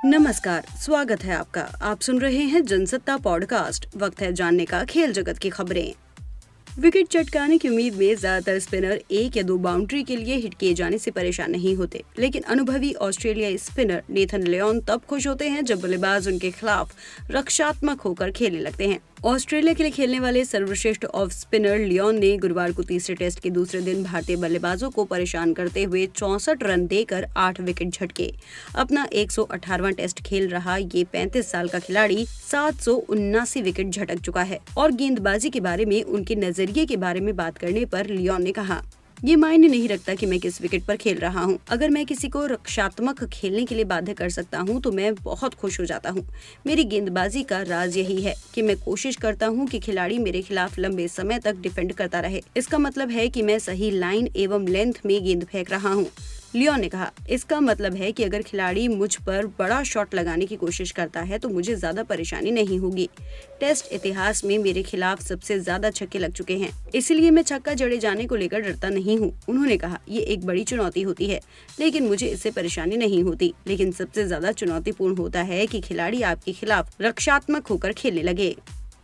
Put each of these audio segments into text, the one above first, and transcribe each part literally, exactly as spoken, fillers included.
नमस्कार, स्वागत है आपका। आप सुन रहे हैं जनसत्ता पॉडकास्ट। वक्त है जानने का खेल जगत की खबरें। विकेट चटकाने की उम्मीद में ज्यादातर स्पिनर एक या दो बाउंड्री के लिए हिट किए जाने से परेशान नहीं होते, लेकिन अनुभवी ऑस्ट्रेलियाई स्पिनर नेथन लियोन तब खुश होते हैं जब बल्लेबाज उनके खिलाफ रक्षात्मक होकर खेलने लगते हैं। ऑस्ट्रेलिया के लिए खेलने वाले सर्वश्रेष्ठ ऑफ स्पिनर लियोन ने गुरुवार को तीसरे टेस्ट के दूसरे दिन भारतीय बल्लेबाजों को परेशान करते हुए चौसठ रन देकर आठ विकेट झटके। अपना एक सौ अठारहवां टेस्ट खेल रहा ये पैंतीस साल का खिलाड़ी सात सौ उन्नासी विकेट झटक चुका है और गेंदबाजी के बारे में उनके नजरिए के बारे में बात करने पर लियोन ने कहा, ये मायने नहीं रखता कि मैं किस विकेट पर खेल रहा हूँ। अगर मैं किसी को रक्षात्मक खेलने के लिए बाध्य कर सकता हूँ तो मैं बहुत खुश हो जाता हूँ। मेरी गेंदबाजी का राज यही है कि मैं कोशिश करता हूँ कि खिलाड़ी मेरे खिलाफ लंबे समय तक डिफेंड करता रहे। इसका मतलब है कि मैं सही लाइन एवं लेंथ में गेंद फेंक रहा हूँ। लियोन ने कहा, इसका मतलब है कि अगर खिलाड़ी मुझ पर बड़ा शॉट लगाने की कोशिश करता है तो मुझे ज्यादा परेशानी नहीं होगी। टेस्ट इतिहास में मेरे खिलाफ सबसे ज्यादा छक्के लग चुके हैं, इसलिए मैं छक्का जड़े जाने को लेकर डरता नहीं हूँ। उन्होंने कहा, ये एक बड़ी चुनौती होती है, लेकिन मुझे इससे परेशानी नहीं होती। लेकिन सबसे ज्यादा चुनौतीपूर्ण होता है कि खिलाड़ी आपके खिलाफ रक्षात्मक होकर खेलने लगे।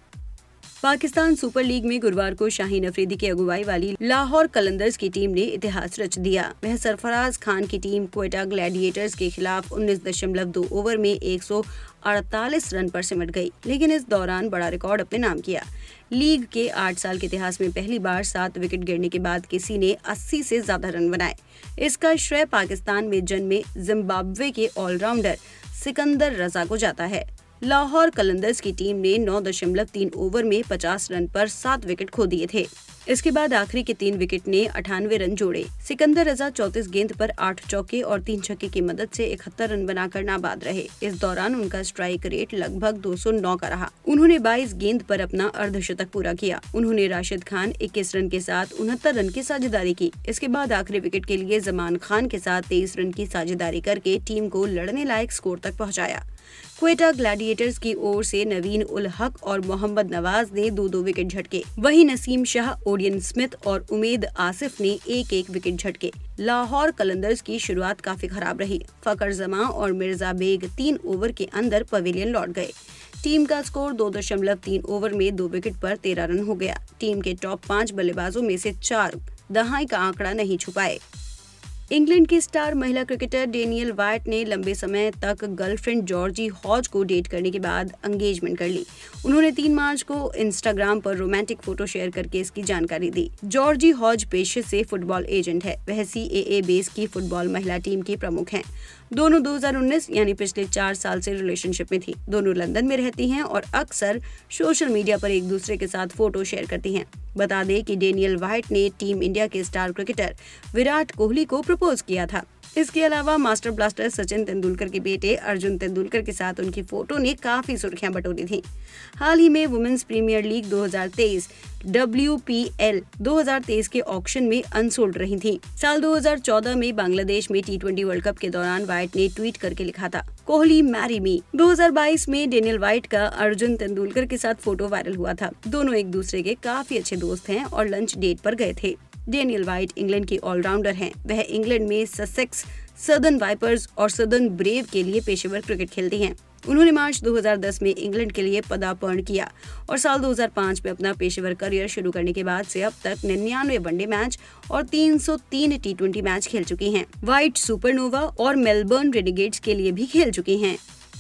पाकिस्तान सुपर लीग में गुरुवार को शाहीन अफरीदी की अगुवाई वाली लाहौर कलंदर्स की टीम ने इतिहास रच दिया। वह सरफराज खान की टीम क्वेटा ग्लैडिएटर्स के खिलाफ उन्नीस दशमलव दो ओवर में एक सौ अड़तालीस रन पर सिमट गई, लेकिन इस दौरान बड़ा रिकॉर्ड अपने नाम किया। लीग के आठ साल के इतिहास में पहली बार सात विकेट गिरने के बाद किसी ने अस्सी से ज्यादा रन बनाए। इसका श्रेय पाकिस्तान में जन्मे जिम्बाब्वे के ऑलराउंडर सिकंदर रजा को जाता है। लाहौर कलंदर्स की टीम ने नौ दशमलव तीन ओवर में पचास रन पर सात विकेट खो दिए थे। इसके बाद आखिरी के तीन विकेट ने अठानवे रन जोड़े। सिकंदर रजा चौंतीस गेंद पर आठ चौके और तीन छक्के की मदद से इकहत्तर रन बनाकर नाबाद रहे। इस दौरान उनका स्ट्राइक रेट लगभग दो सौ नौ का रहा। उन्होंने बाईस गेंद पर अपना अर्धशतक पूरा किया। उन्होंने राशिद खान इक्कीस रन के साथ उनहत्तर रन की साझेदारी की। इसके बाद आखिरी विकेट के लिए जमान खान के साथ तेईस रन की साझेदारी करके टीम को लड़ने लायक स्कोर तक पहुँचाया। क्वेटा ग्लैडिएटर्स की ओर से नवीन उल हक और मोहम्मद नवाज ने दो दो विकेट झटके। वहीं नसीम शाह, ओडियन स्मिथ और उमेद आसिफ ने एक एक विकेट झटके। लाहौर कलंदर्स की शुरुआत काफी खराब रही। फकर जमा और मिर्जा बेग तीन ओवर के अंदर पवेलियन लौट गए। टीम का स्कोर दो दशमलव तीन ओवर में दो विकेट पर तेरह रन हो गया। टीम के टॉप पाँच बल्लेबाजों में से चार दहाई का आंकड़ा नहीं छुपाए। इंग्लैंड की स्टार महिला क्रिकेटर डेनियल वाइट ने लंबे समय तक गर्लफ्रेंड जॉर्जी हॉज को डेट करने के बाद एंगेजमेंट कर ली। उन्होंने तीन मार्च को इंस्टाग्राम पर रोमांटिक फोटो शेयर करके इसकी जानकारी दी। जॉर्जी हॉज पेशे से फुटबॉल एजेंट है। वह सी ए ए बेस की फुटबॉल महिला टीम की प्रमुख हैं। दोनों दो हज़ार उन्नीस यानी पिछले चार साल से रिलेशनशिप में थी। दोनों लंदन में रहती हैं और अक्सर सोशल मीडिया पर एक दूसरे के साथ फोटो शेयर करती हैं। बता दें कि डेनियल वाइट ने टीम इंडिया के स्टार क्रिकेटर विराट कोहली को प्रपोज किया था। इसके अलावा मास्टर ब्लास्टर सचिन तेंदुलकर के बेटे अर्जुन तेंदुलकर के साथ उनकी फोटो ने काफी सुर्खियां बटोरी थी। हाल ही में वुमेन्स प्रीमियर लीग दो हज़ार तेईस डब्ल्यू पी एल दो हज़ार तेईस के ऑक्शन में अनसोल्ड रही थी। साल दो हज़ार चौदह में बांग्लादेश में टी ट्वेंटी वर्ल्ड कप के दौरान वाइट ने ट्वीट करके लिखा था, कोहली मैरी मी। दो हज़ार बाईस में डेनियल वाइट का अर्जुन तेंदुलकर के साथ फोटो वायरल हुआ था। दोनों एक दूसरे के काफी अच्छे दोस्त हैं और लंच डेट पर गए थे। डेनियल वाइट इंग्लैंड की ऑलराउंडर हैं। वह इंग्लैंड में ससेक्स, सदर्न वाइपर्स और सदर्न ब्रेव के लिए पेशेवर क्रिकेट खेलती हैं। उन्होंने मार्च दो हज़ार दस में इंग्लैंड के लिए पदार्पण किया और साल दो हज़ार पाँच में अपना पेशेवर करियर शुरू करने के बाद से अब तक निन्यानवे वनडे मैच और तीन सौ तीन टी ट्वेंटी मैच खेल चुकी हैं। वाइट सुपरनोवा और मेलबर्न रेनेगेड्स के लिए भी खेल चुकी हैं।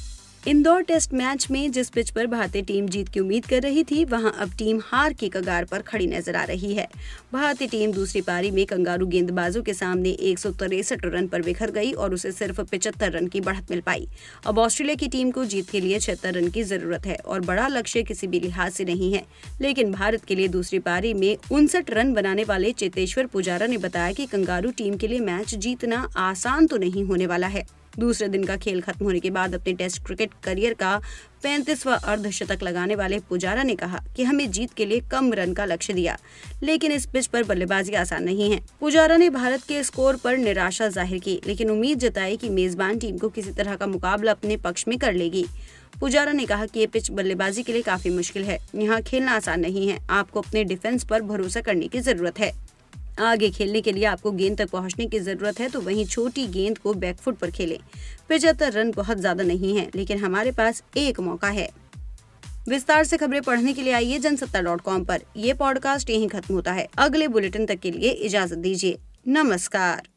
इंदौर टेस्ट मैच में जिस पिच पर भारतीय टीम जीत की उम्मीद कर रही थी, वहां अब टीम हार की कगार पर खड़ी नजर आ रही है। भारतीय टीम दूसरी पारी में कंगारू गेंदबाजों के सामने एक सौ तिरसठ रन पर बिखर गई और उसे सिर्फ पचहत्तर रन की बढ़त मिल पाई। अब ऑस्ट्रेलिया की टीम को जीत के लिए छिहत्तर रन की जरूरत है और बड़ा लक्ष्य किसी भी लिहाज से नहीं है। लेकिन भारत के लिए दूसरी पारी में उनसठ रन बनाने वाले चेतेश्वर पुजारा ने बताया कि कंगारू टीम के लिए मैच जीतना आसान तो नहीं होने वाला है। दूसरे दिन का खेल खत्म होने के बाद अपने टेस्ट क्रिकेट करियर का पैंतीसवां अर्धशतक लगाने वाले पुजारा ने कहा कि हमें जीत के लिए कम रन का लक्ष्य दिया, लेकिन इस पिच पर बल्लेबाजी आसान नहीं है। पुजारा ने भारत के स्कोर पर निराशा जाहिर की, लेकिन उम्मीद जताई कि मेजबान टीम को किसी तरह का मुकाबला अपने पक्ष में कर लेगी। पुजारा ने कहा कि ये पिच बल्लेबाजी के लिए काफी मुश्किल है। यहाँ खेलना आसान नहीं है। आपको अपने डिफेंस पर भरोसा करने की जरूरत है। आगे खेलने के लिए आपको गेंद तक पहुंचने की जरूरत है, तो वहीं छोटी गेंद को बैकफुट पर खेलें। पचहत्तर रन बहुत ज्यादा नहीं है, लेकिन हमारे पास एक मौका है। विस्तार से खबरें पढ़ने के लिए आइए जनसत्ता डॉट कॉम पर। ये पॉडकास्ट यहीं खत्म होता है। अगले बुलेटिन तक के लिए इजाजत दीजिए। नमस्कार।